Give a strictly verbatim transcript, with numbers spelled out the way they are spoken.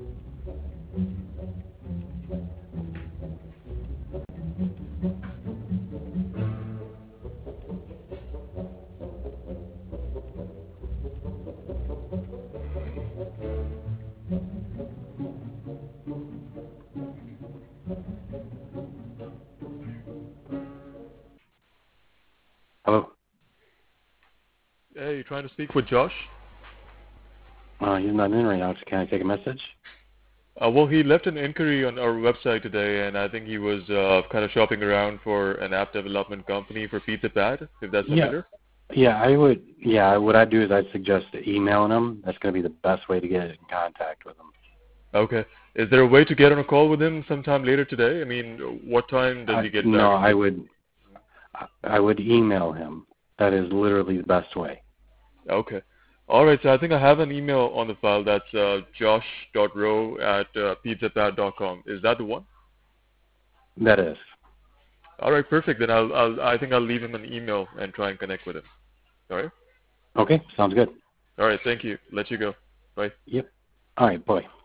Hello? Hey, you trying to speak with Josh? Uh, he's not in right now. Can I take a message? Uh, well, he left an inquiry on our website today, and I think he was uh, kind of shopping around for an app development company for Pizza Pad, if that's Yeah. familiar. Yeah, I would. Yeah, what I'd do is I'd suggest emailing him. That's going to be the best way to get in contact with him. Okay. Is there a way to get on a call with him sometime later today? I mean, what time does I, he get no, back? I would. I would email him. That is literally the best way. Okay. All right, so I think I have an email on the file. That's uh, josh dot rowe at uh, pizzapad dot com. Is that the one? That is. All right, perfect. Then I'll, I'll I think I'll leave him an email and try and connect with him. All right. Okay, sounds good. All right. Thank you. Let you go. Bye. Yep. All right, boy.